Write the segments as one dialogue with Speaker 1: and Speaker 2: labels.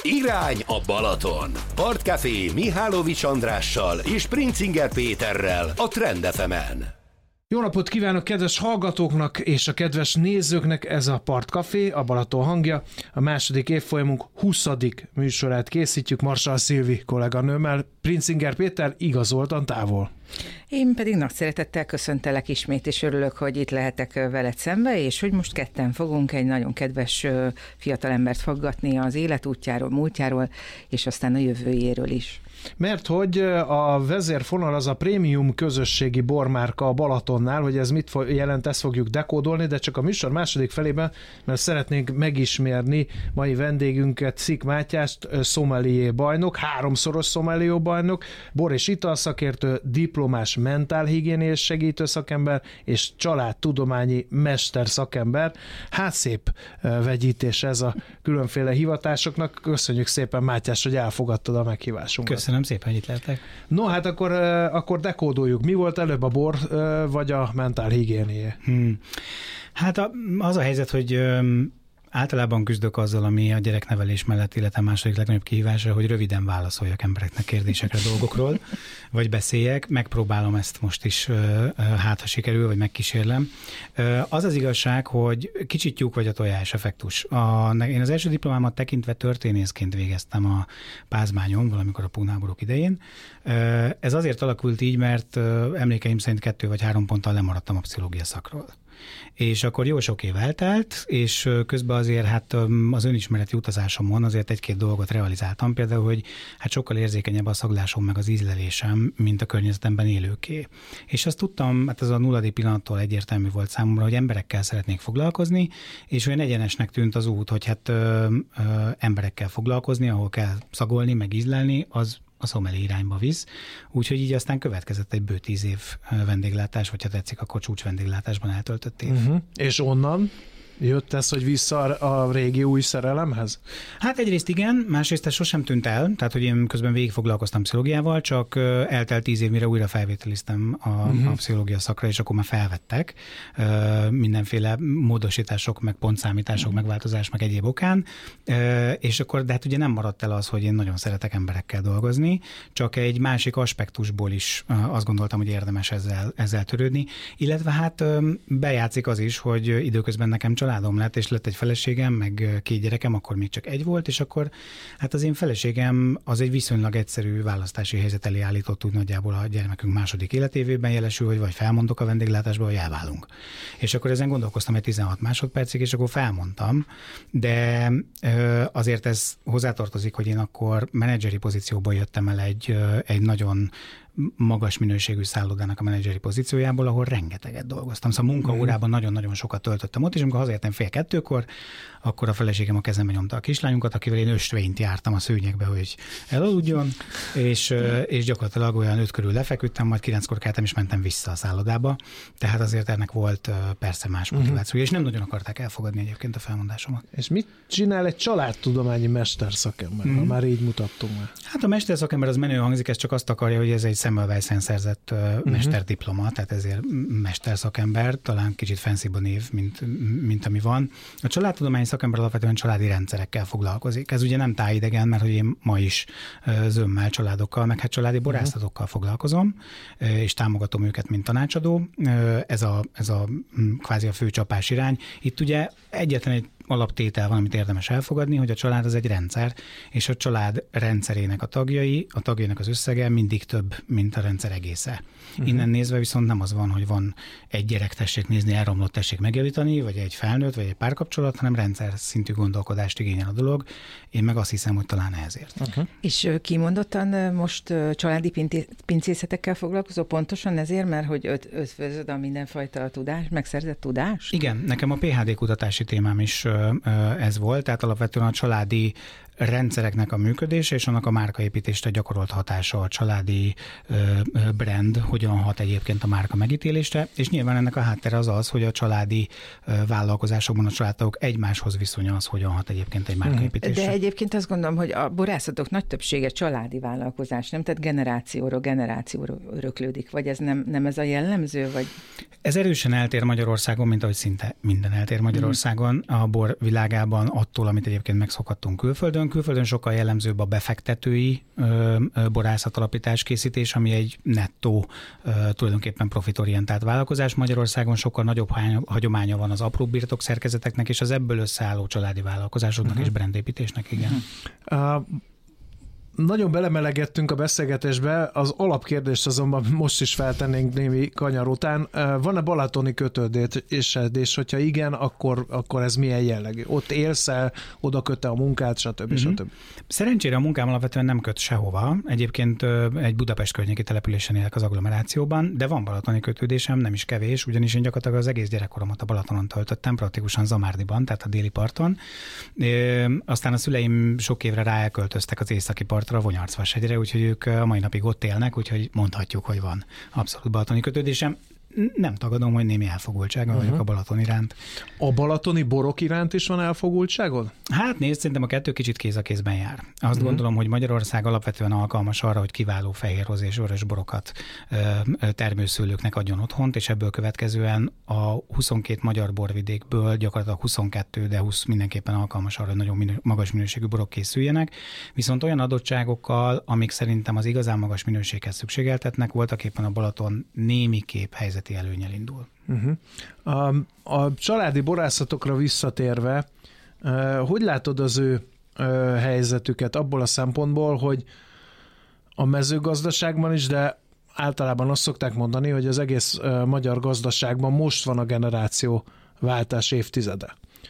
Speaker 1: Irány a Balaton. Partcafé Mihálovics Andrással és Princinger Péterrel a Trend FM-en.
Speaker 2: Jó napot kívánok kedves hallgatóknak és a kedves nézőknek, ez a Partcafé, a Balaton hangja. A második évfolyamunk 20. műsorát készítjük Marsal Szilvi kolléganőmmel, Princinger Péter igazoltan távol.
Speaker 3: Én pedig nagy szeretettel köszöntelek ismét, és örülök, hogy itt lehetek veled szembe, és hogy most ketten fogunk egy nagyon kedves fiatalembert faggatni az életútjáról, múltjáról, és aztán a jövőjéről is.
Speaker 2: Mert hogy a vezérfonal az a prémium közösségi bormárka a Balatonnál, hogy ez mit jelent, ezt fogjuk dekódolni, de csak a műsor második felében, mert szeretnénk megismerni mai vendégünket, Szik Mátyást, sommelier bajnok, 3-szoros sommelier bajnok, bor- és italszakértő, diplomás mentálhigiéniás segítő szakember és családtudományi mesterszakember. Hát szép vegyítés ez a különféle hivatásoknak. Köszönjük szépen, Mátyás, hogy elfogadtad a meghívásunkat.
Speaker 4: Köszönöm szépen, hogy itt lehetek.
Speaker 2: No, hát akkor dekódoljuk. Mi volt előbb, a bor vagy a mentálhigiénia?
Speaker 4: Hát az a helyzet, hogy általában küzdök azzal, ami a gyereknevelés mellett életem második legnagyobb kihívása, hogy röviden válaszoljak embereknek kérdésekre, dolgokról, vagy beszéljek. Megpróbálom ezt most is, hát ha sikerül, vagy megkísérlem. Az az igazság, hogy kicsit tyúk vagy a tojás effektus. Én az első diplomámat tekintve történészként végeztem a Pázmányon, valamikor a púnháborúk idején. Ez azért alakult így, mert emlékeim szerint 2 vagy 3 ponttal lemaradtam a pszichológia szakról. És akkor jó sok év eltelt, és közben azért hát az önismereti utazásomon azért 1-2 dolgot realizáltam, például, hogy hát sokkal érzékenyebb a szaglásom meg az ízlelésem, mint a környezetemben élőké. És azt tudtam, hát ez a 0. pillanattól egyértelmű volt számomra, hogy emberekkel szeretnék foglalkozni, és olyan egyenesnek tűnt az út, hogy hát emberekkel foglalkozni, ahol kell szagolni, meg ízlelni, az a sommelier irányba visz. Úgyhogy így aztán következett egy bő 10 év vendéglátás, vagy ha tetszik, akkor csúcs vendéglátásban eltöltött év.
Speaker 2: És onnan jött ez, hogy vissza a régi új szerelemhez?
Speaker 4: Hát egyrészt igen, másrészt ez sosem tűnt el, tehát hogy én közben végig foglalkoztam pszichológiával, csak eltelt 10 év, mire újra felvételiztem a pszichológia szakra, és akkor már felvettek mindenféle módosítások, meg pontszámítások, megváltozás, meg egyéb okán, és akkor, de hát ugye nem maradt el az, hogy én nagyon szeretek emberekkel dolgozni, csak egy másik aspektusból is azt gondoltam, hogy érdemes ezzel törődni, illetve hát bejátszik az is, hogy időközben nekem családom lett, és lett egy feleségem, meg 2 gyerekem, akkor még csak 1 volt, és akkor hát az én feleségem az egy viszonylag egyszerű választási helyzet elé állított, úgy nagyjából a gyermekünk második életévében jelesül, hogy vagy felmondok a vendéglátásba, vagy elválunk. És akkor ezen gondolkoztam egy 16 másodpercig, és akkor felmondtam, de azért ez hozzátartozik, hogy én akkor menedzseri pozícióból jöttem el egy nagyon magas minőségű szállodának a menedzseri pozíciójából, ahol rengeteget dolgoztam. Szóval munkaórában nagyon-nagyon sokat töltöttem ott, és amikor hazaértem 1:30-kor, akkor a feleségem a kezembe nyomta a kislányunkat, akivel én ösvényt jártam a szőnyegbe, hogy elaludjon, és gyakorlatilag olyan 5 körül lefeküdtem, majd 9-kor keltem, és mentem vissza a szállodába. Tehát azért ennek volt persze más motiváció, és nem nagyon akarták elfogadni egyébként a felmondásomat.
Speaker 2: És mit csinál egy családtudományi mesterszakember, ha már így mutattunk már?
Speaker 4: Hát a mesterszakember az menő hangzik, ez csak azt akarja, hogy ez egy Semmelweisen szerzett mesterdiploma, tehát ezért mesterszakember, talán kicsit fancybb a név, mint ami van. A családtudományi szakember alapvetően családi rendszerekkel foglalkozik. Ez ugye nem tájidegen, mert hogy én ma is zömmel családokkal, meg hát családi borászatokkal foglalkozom, és támogatom őket, mint tanácsadó. Ez a kvázi a fő csapás irány. Itt ugye egyetlen egy alaptétel van, amit érdemes elfogadni, hogy a család az egy rendszer, és a család rendszerének a tagjainak az összege mindig több, mint a rendszer egésze. Innen nézve viszont nem az van, hogy van egy gyerek, tessék nézni, elromlott, tessék megjavítani, vagy egy felnőtt, vagy egy párkapcsolat, hanem rendszer szintű gondolkodást igényel a dolog. Én meg azt hiszem, hogy talán ezért.
Speaker 3: És kimondottan most családi pincészetekkel foglalkozó pontosan ezért, mert hogy ötvözöd a mindenfajta tudás, megszerzett tudás?
Speaker 4: Igen, nekem a PhD kutatási témám is ez volt, tehát alapvetően a családi rendszereknek a működése és annak a márkaépítésre gyakorolt hatása, a családi brand hogyan hat egyébként a márka megítélésre, és nyilván ennek a háttere az, hogy a családi vállalkozásokban a családtagok egymáshoz viszonya az hogyan hat egyébként egy márkaépítésre.
Speaker 3: De egyébként azt gondolom, hogy a borászatok nagy többsége családi vállalkozás, nem? Tehát generációra öröklődik, vagy ez nem ez a jellemző? Vagy?
Speaker 4: Ez erősen eltér Magyarországon, mint ahogy szinte minden eltér Magyarországon, a bor világában attól, amit egyébként megszokhattunk külföldön. külföldön sokkal jellemzőbb a befektetői borászatalapítás készítés, ami egy nettó tulajdonképpen profitorientált vállalkozás. Magyarországon sokkal nagyobb hagyománya van az apró birtokszerkezeteknek és az ebből összeálló családi vállalkozásoknak és brandépítésnek, igen.
Speaker 2: Nagyon belemelegettünk a beszélgetésbe, az alapkérdést azonban most is feltennénk némi kanyar után. Van-e balatoni kötődés, hogyha igen, akkor ez milyen jellegű? Ott élsz-e, oda köte a munkát, stb. Stb.
Speaker 4: Szerencsére a munkám alapvetően nem köt sehova. Egyébként egy Budapest környéki településen élek az agglomerációban, de van balatoni kötődésem, nem is kevés, ugyanis én gyakorlatilag az egész gyerekkoromat a Balatonon töltöttem, praktikusan Zamárdiban, tehát a déli parton. Aztán a szüleim sok évre ráelköltöztek az északi partra, a Vonyarcvashegyre, úgyhogy ők a mai napig ott élnek, úgyhogy mondhatjuk, hogy van abszolút balatoni kötődésem. Nem tagadom, hogy némi elfogultsága vagyok a Balaton iránt.
Speaker 2: A balatoni borok iránt is van elfogultságod?
Speaker 4: Hát nézd, szerintem a kettő kicsit kéz a kézben jár. Azt gondolom, hogy Magyarország alapvetően alkalmas arra, hogy kiváló fehérroz és vörös borokat termőszőlőknek adjon otthont, és ebből következően a 22 magyar borvidékből gyakorlatilag 22, de 20 mindenképpen alkalmas arra, hogy nagyon magas minőségű borok készüljenek. Viszont olyan adottságokkal, amik szerintem az igazán magas minőséghez szükségeltetnek, voltak éppen a Balaton némiképp helyzeti előnnyel indul.
Speaker 2: A családi borászatokra visszatérve, hogy látod az ő helyzetüket abból a szempontból, hogy a mezőgazdaságban is, de általában azt szokták mondani, hogy az egész magyar gazdaságban most van a generációváltás évtizede.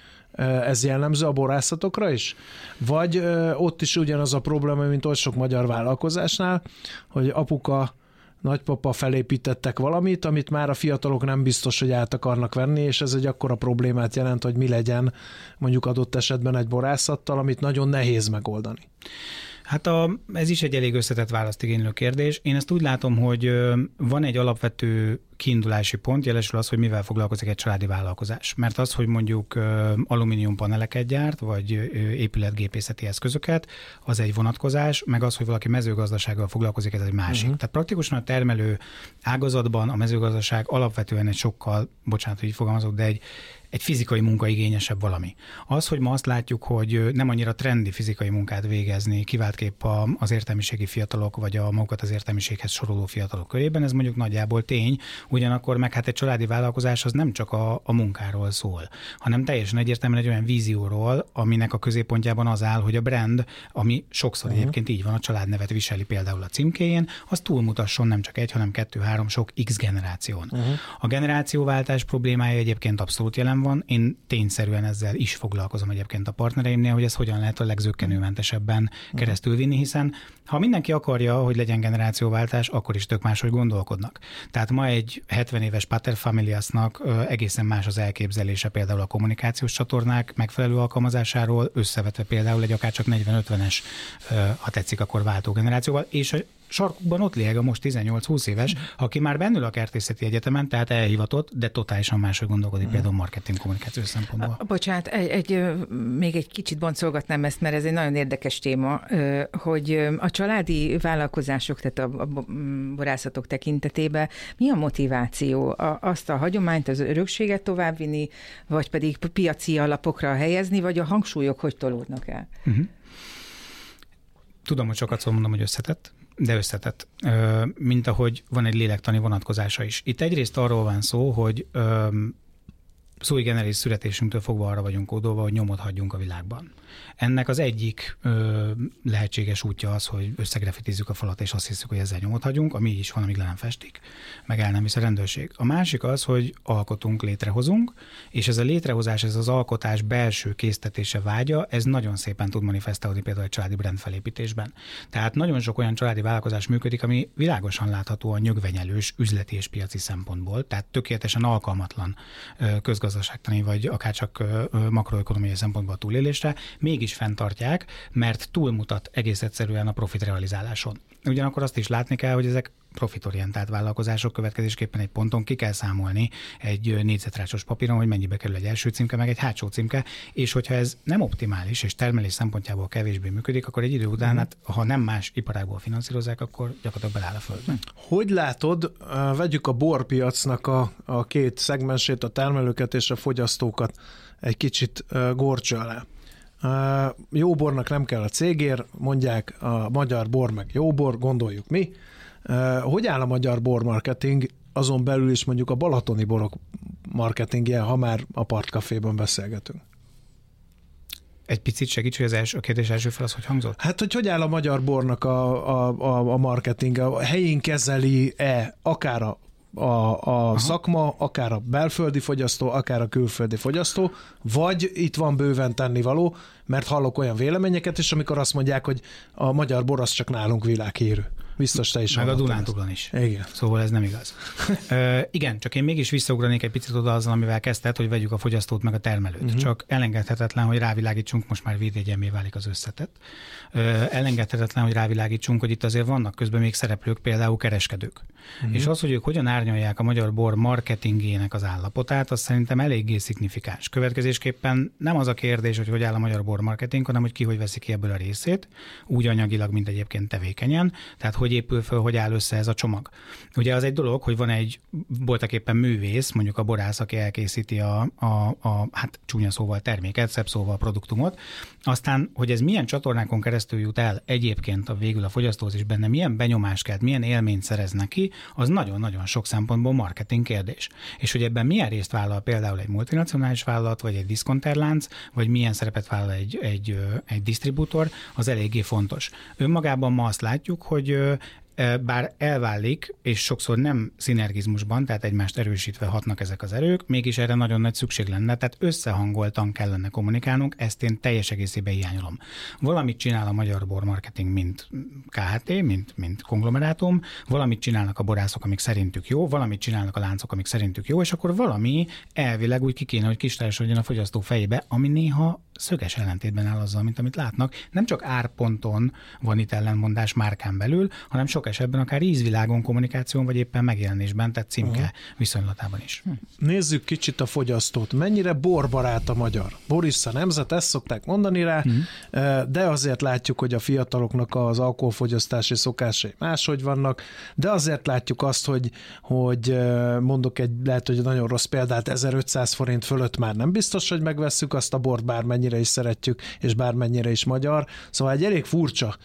Speaker 2: Ez jellemző a borászatokra is? Vagy ott is ugyanaz a probléma, mint oly sok magyar vállalkozásnál, hogy apuka, nagypapa felépítettek valamit, amit már a fiatalok nem biztos, hogy át akarnak venni, és ez egy akkora problémát jelent, hogy mi legyen mondjuk adott esetben egy borászattal, amit nagyon nehéz megoldani.
Speaker 4: Hát ez is egy elég összetett választ igénylő kérdés. Én ezt úgy látom, hogy van egy alapvető kiindulási pont, jelesül az, hogy mivel foglalkozik egy családi vállalkozás. Mert az, hogy mondjuk alumínium paneleket gyárt, vagy épületgépészeti eszközöket, az egy vonatkozás, meg az, hogy valaki mezőgazdasággal foglalkozik, ez egy másik. Tehát praktikusan a termelő ágazatban a mezőgazdaság alapvetően egy sokkal, bocsánat, hogy így fogalmazok, de egy fizikai munkaigényesebb valami. Az, hogy ma azt látjuk, hogy nem annyira trendi fizikai munkát végezni, kiváltképp az értelmiségi fiatalok, vagy a magukat az értelmiséghez soroló fiatalok körében, ez mondjuk nagyjából tény, ugyanakkor meg hát egy családi vállalkozás az nem csak a munkáról szól, hanem teljesen egyértelműen egy olyan vízióról, aminek a középpontjában az áll, hogy a brand, ami sokszor egyébként így van, a családnevet viseli például a címkéjén, az túlmutasson nem csak egy, hanem 2-3 sok X generáción. A generációváltás problémája egyébként abszolút jelen van. Én tényszerűen ezzel is foglalkozom egyébként a partnereimnél, hogy ez hogyan lehet a legzökkenőmentesebben keresztülvinni, hiszen ha mindenki akarja, hogy legyen generációváltás, akkor is tök máshogy gondolkodnak. Tehát ma egy 70 éves paterfamiliasnak egészen más az elképzelése például a kommunikációs csatornák megfelelő alkalmazásáról, összevetve például egy akárcsak 40-50-es, ha tetszik, akkor váltó generációval, és a sarkukban ott léeg a most 18-20 éves, aki már bennül a kertészeti egyetemen, tehát elhivatott, de totálisan máshogy gondolkodik például marketing kommunikációs szempontból.
Speaker 3: Bocsánat, még egy kicsit boncolgatnám ezt, mert ez egy nagyon érdekes téma, hogy a családi vállalkozások, tehát a borászatok tekintetében mi a motiváció? Azt a hagyományt, az örökséget továbbvinni, vagy pedig piaci alapokra helyezni, vagy a hangsúlyok hogy tolódnak el? Tudom, hogy sokat mondom, hogy összetett, de összetett, mint ahogy van egy lélektani vonatkozása is. Itt egyrészt arról van szó, hogy sui generis születésünktől fogva arra vagyunk kódolva, hogy nyomot hagyjunk a világban. Ennek az egyik lehetséges útja az, hogy összegrafitizzük a falat, és azt hiszük, hogy ezzel nyomot hagyunk, ami így is van, amíg le nem festik, meg el nem visz a rendőrség. A másik az, hogy alkotunk, létrehozunk, és ez a létrehozás, ez az alkotás belső késztetése vágya, ez nagyon szépen tud manifestálódni például egy családi brand felépítésben. Tehát nagyon sok olyan családi vállalkozás működik, ami világosan láthatóan nyögvenyelős üzleti és piaci szempontból, tehát tökéletesen alkalmatlan közgazdaságtani vagy akárcsak makroökonomiai szempontból a túlélésre, mégis fenntartják, mert túlmutat egész egyszerűen a profit realizáláson. Ugyanakkor azt is látni kell, hogy ezek profitorientált vállalkozások, következésképpen egy ponton ki kell számolni egy négyzetrácsos papíron, hogy mennyibe kerül egy első címke, meg egy hátsó címke, és hogyha ez nem optimális, és termelés szempontjából kevésbé működik, akkor egy idő után, hát, ha nem más iparágból finanszírozzák, akkor gyakorlatilag beláll a földben.
Speaker 2: Hogy látod, vegyük a borpiacnak a két szegmensét, a termelőket és a fogyasztókat egy kicsit górcső alá. Jó bornak nem kell a cégér, mondják, a magyar bor meg jó bor, gondoljuk mi. Hogy áll a magyar bormarketing, azon belül is mondjuk a balatoni borok marketingje, ha már a Partcaféban beszélgetünk?
Speaker 4: Egy picit segíts, hogy a kérdés első fel az, hogy hangzott?
Speaker 2: Hát, hogy áll a magyar bornak a marketing? A helyén kezeli-e akár a szakma, akár a belföldi fogyasztó, akár a külföldi fogyasztó, vagy itt van bőven tennivaló, mert hallok olyan véleményeket is, amikor azt mondják, hogy a magyar bor az csak nálunk világhírű. Biztos te is.
Speaker 4: Meg a Dunántúlon is.
Speaker 2: Igen.
Speaker 4: Szóval ez nem igaz. Igen, csak én mégis visszaugranék egy picit oda azzal, amivel kezdted, hogy vegyük a fogyasztót meg a termelőt. Csak elengedhetetlen, hogy rávilágítsunk, most már védjegyemmé válik az összetett. Elengedhetetlen, hogy rávilágítsunk, hogy itt azért vannak közben még szereplők, például kereskedők. És az, hogy ők hogyan árnyalják a magyar bor marketingének az állapotát, az szerintem eléggé szignifikáns. Következésképpen nem az a kérdés, hogy áll a magyar bor marketing, hanem hogy ki hogy veszi ki ebből a részét, úgy anyagilag, mint egyébként tevékenyen. Tehát hogy épül föl, hogy áll össze ez a csomag. Ugye az egy dolog, hogy van egy voltaképpen művész, mondjuk a borász, aki elkészíti hát csúnya szóval terméket, szebb szóval a produktumot. Aztán, hogy ez milyen csatornákon keresztül jut el egyébként végül a fogyasztóhoz is benne, milyen benyomást kelt, milyen élményt szerez neki, az nagyon-nagyon sok szempontból marketing kérdés. És hogy ebben milyen részt vállal például egy multinacionális vállalat, vagy egy diszkonterlánc, vagy milyen szerepet vállal egy disztribútor, az eléggé fontos. Önmagában ma azt látjuk, hogy bár elválik, és sokszor nem szinergizmusban, tehát egymást erősítve hatnak ezek az erők, mégis erre nagyon nagy szükség lenne, tehát összehangoltan kellene kommunikálnunk, ezt én teljes egészében hiányolom. Valamit csinál a magyar bormarketing, mint KHT, mint konglomerátum, valamit csinálnak a borászok, amik szerintük jó, valamit csinálnak a láncok, amik szerintük jó, és akkor valami elvileg úgy ki kéne, hogy kistársodjon a fogyasztó fejébe, ami néha szöges ellentétben áll azzal, mint amit látnak. Nem csak árponton van itt ellenmondás márkán belül, hanem sok esetben akár ízvilágon, kommunikáción, vagy éppen megjelenésben, tehát címke viszonylatában is.
Speaker 2: Nézzük kicsit a fogyasztót. Mennyire borbarát a magyar? Borissza nemzet, ezt szokták mondani rá, de azért látjuk, hogy a fiataloknak az alkoholfogyasztási szokásai máshogy vannak, de azért látjuk azt, hogy mondok lehet, hogy nagyon rossz példát, 1500 forint fölött már nem biztos, hogy megvesszük azt a bort, bármennyire is szeretjük, és bármennyire is magyar. Szóval egy elég furcsa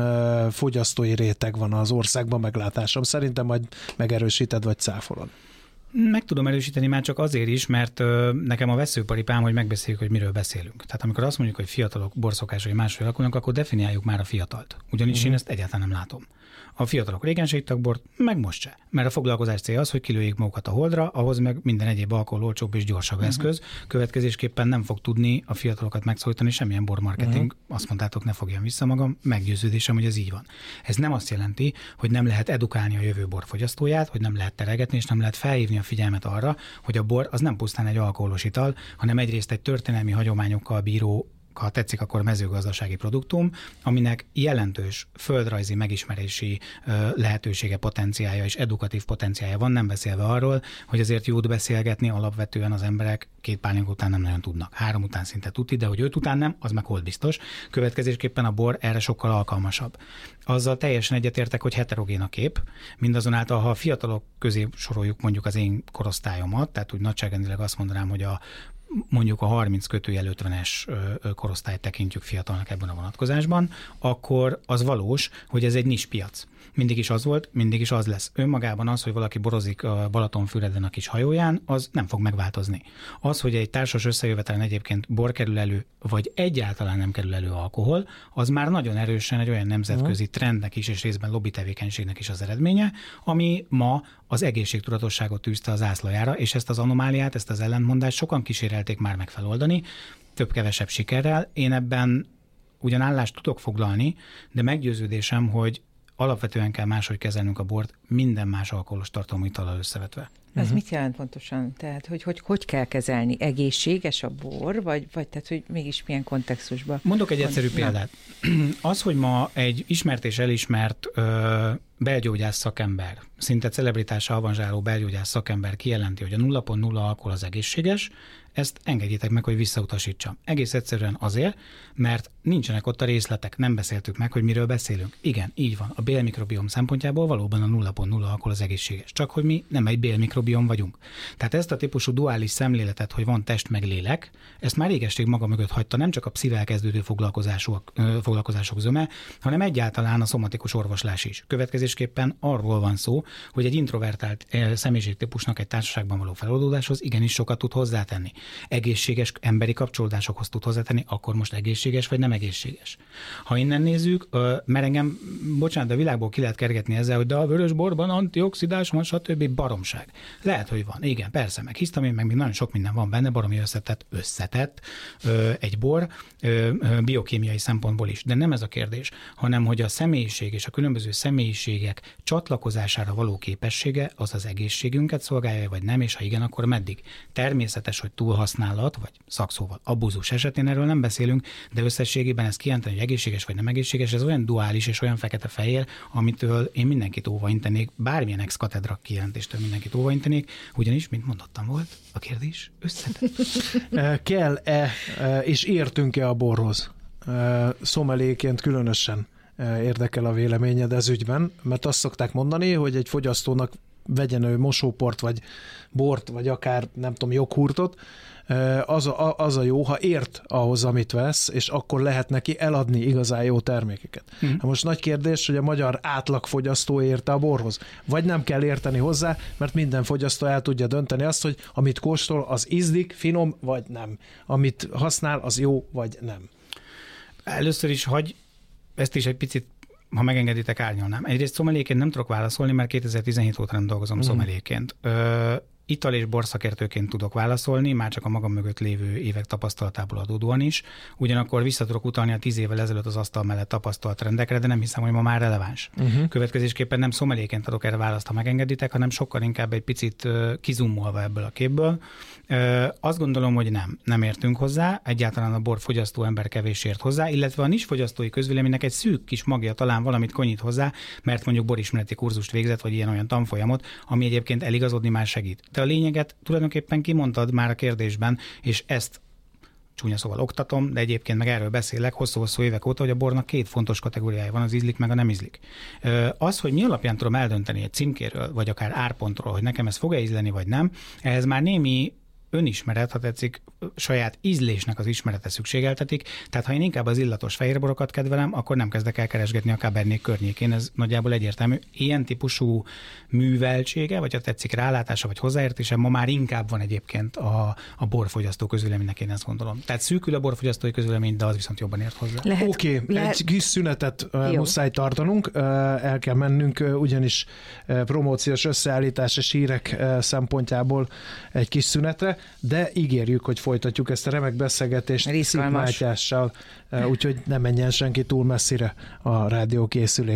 Speaker 2: fogyasztói réteg van az országban, meglátásom. Szerintem majd megerősíted, vagy cáfolod.
Speaker 4: Meg tudom erősíteni már csak azért is, mert nekem a veszőparipám, hogy megbeszéljük, hogy miről beszélünk. Tehát amikor azt mondjuk, hogy fiatalok borszokásai máshogy alakulnak, akkor definiáljuk már a fiatalt. Ugyanis én ezt egyáltalán nem látom. A fiatalok régen se ittak bort, meg most se. Mert a foglalkozás célja az, hogy kilőjék magukat a holdra, ahhoz meg minden egyéb alkohol olcsóbb és gyorsabb eszköz. Következésképpen nem fog tudni a fiatalokat megszólítani semmilyen bormarketing. Azt mondtátok, ne fogjam vissza magam, meggyőződésem, hogy ez így van. Ez nem azt jelenti, hogy nem lehet edukálni a jövő borfogyasztóját, hogy nem lehet teregetni, és nem lehet felhívni a figyelmet arra, hogy a bor az nem pusztán egy alkoholos ital, hanem egyrészt egy történelmi hagyományokkal bíró, ha tetszik, akkor mezőgazdasági produktum, aminek jelentős földrajzi megismerési lehetősége, potenciálja és edukatív potenciálja van, nem beszélve arról, hogy azért jót beszélgetni alapvetően az emberek 2 pálinka után nem nagyon tudnak. 3 után szinte tuti, de hogy 5 után nem, az meg hold biztos. Következésképpen a bor erre sokkal alkalmasabb. Azzal teljesen egyetértek, hogy heterogén a kép, mindazonáltal, ha a fiatalok közé soroljuk mondjuk az én korosztályomat, tehát úgy nagyságrendileg azt mondanám, hogy mondjuk a 30-50-es korosztályt tekintjük fiatalnak ebben a vonatkozásban, akkor az valós, hogy ez egy nispiac. Mindig is az volt, mindig is az lesz. Önmagában az, hogy valaki borozik a Balatonfüreden a kis hajóján, az nem fog megváltozni. Az, hogy egy társas összejövetelen egyébként bor kerül elő, vagy egyáltalán nem kerül elő alkohol, az már nagyon erősen egy olyan nemzetközi trendnek is, és részben lobby tevékenységnek is az eredménye, ami ma az egészségtudatosságot tűzte az ászlajára, és ezt az anomáliát, ezt az ellentmondást sokan kísérelték már meg feloldani, több-kevesebb sikerrel. Én ebben ugyan állást tudok foglalni, de meggyőződésem, hogy alapvetően kell máshogy kezelnünk a bort, minden más alkoholos tartalmú itallal összevetve.
Speaker 3: Ez mit jelent pontosan? Tehát, hogy kell kezelni? Egészséges a bor, vagy tehát, hogy mégis milyen kontextusban?
Speaker 4: Mondok egy egyszerű példát. Az, hogy ma egy ismert és elismert belgyógyász szakember, szinte celebritással avanzsáló belgyógyász szakember kijelenti, hogy a 0.0 alkohol az egészséges, ezt engedjétek meg, hogy visszautasítsam. Egész egyszerűen azért, mert nincsenek ott a részletek, nem beszéltük meg, hogy miről beszélünk. Igen, így van. A bélmikrobiom szempontjából valóban a 0.0 alkohol az egészséges. Csak hogy mi nem egy bélmikrobiom vagyunk. Tehát ezt a típusú duális szemléletet, hogy van test meg lélek, ezt már régeség maga mögött hagyta nem csak a pszichével kezdődő foglalkozások zöme, hanem egyáltalán a szomatikus orvoslás is. Következésképpen arról van szó, hogy egy introvertált személyiségtípusnak egy társaságban való feloldódáshoz igenis sokat tud hozzátenni. Egészséges emberi kapcsolódásokhoz tud hozzátenni, akkor most egészséges vagy nem egészséges. Ha innen nézzük, mert engem, bocsánat, de a világból ki lehet kergetni ezzel, hogy de a vörös borban antioxidás van, stb. Baromság. Lehet, hogy van. Igen, persze, meg hisztamin, meg még nagyon sok minden van benne, baromi összetett egy bor, biokémiai szempontból is. De nem ez a kérdés, hanem hogy a személyiség és a különböző személyiségek csatlakozására való képessége az az egészségünket szolgálja, vagy nem, és ha igen, akkor meddig. Természetes, hogy túlhasználat, vagy szakszóval abúzus esetén erről nem beszélünk, de összességében ez kijelenteni, hogy egészséges vagy nem egészséges, ez olyan duális és olyan fekete-fehér, amitől én mindenkit óvaintenék, bármilyen ex-katedra kijelentéstől mindenkit óvaintenék, ugyanis, mint mondottam volt, a kérdés összetett.
Speaker 2: Kell-e és értünk-e a borhoz? Szomeléként különösen érdekel a véleményed ez ügyben, mert azt szokták mondani, hogy egy fogyasztónak vegyen ő mosóport, vagy bort, vagy akár, nem tudom, joghurtot, az a jó, ha ért ahhoz, amit vesz, és akkor lehet neki eladni igazán jó termékeket. Most nagy kérdés, hogy a magyar átlagfogyasztó érte a borhoz. Vagy nem kell érteni hozzá, mert minden fogyasztó el tudja dönteni azt, hogy amit kóstol, az ízlik, finom, vagy nem. Amit használ, az jó, vagy nem. Először is
Speaker 4: ezt is egy picit, ha megengeditek, árnyalnám. Egyrészt szomeléként nem tudok válaszolni, mert 2017 óta nem dolgozom szomeléként. Ital- és borszakértőként tudok válaszolni, már csak a magam mögött lévő évek tapasztalatából adódóan is. Ugyanakkor vissza tudok utalni a 10 évvel ezelőtt az asztal mellett tapasztalt trendekre, de nem hiszem, hogy ma már releváns. Következésképpen nem szomeléként adok erre választ, ha megengeditek, hanem sokkal inkább egy picit kizummolva ebből a képből. Azt gondolom, hogy nem értünk hozzá, egyáltalán a borfogyasztó ember kevés ért hozzá, illetve a nisfogyasztói közvéleménynek egy szűk kis magja talán valamit konyít hozzá, mert mondjuk borismereti kurzust végzett, vagy ilyen-olyan tanfolyamot, ami egyébként eligazodni már segít. De a lényeget tulajdonképpen kimondtad már a kérdésben, és ezt csúnya szóval oktatom, de egyébként meg erről beszélek hosszú-hosszú évek óta, hogy a bornak 2 fontos kategóriája van, az ízlik meg a nem ízlik. Az, hogy mi alapján tudom eldönteni egy címkéről, vagy akár árpontról, hogy nekem ez fog-e ízleni, vagy nem, ehhez már némi önismeret, ha tetszik, saját ízlésnek az ismerete szükségeltetik. Tehát ha én inkább az illatos fehérborokat kedvelem, akkor nem kezdek el keresgetni a Cabernet környékén. Ez nagyjából egyértelmű. Ilyen típusú műveltsége, vagy ha tetszik rálátása, vagy hozzáértése ma már inkább van egyébként a borfogyasztó közvéleménynek, én ezt gondolom. Tehát szűkül a borfogyasztói közvélemény, de az viszont jobban ért hozzá.
Speaker 2: Oké, egy kis szünetet muszáj tartanunk, el kell mennünk, ugyanis promóciós összeállítás és hírek szempontjából egy kis szünetre, de ígérjük, hogy folytatjuk ezt a remek beszélgetést Szik Mátyással, úgyhogy ne menjen senki túl messzire a rádió készülék.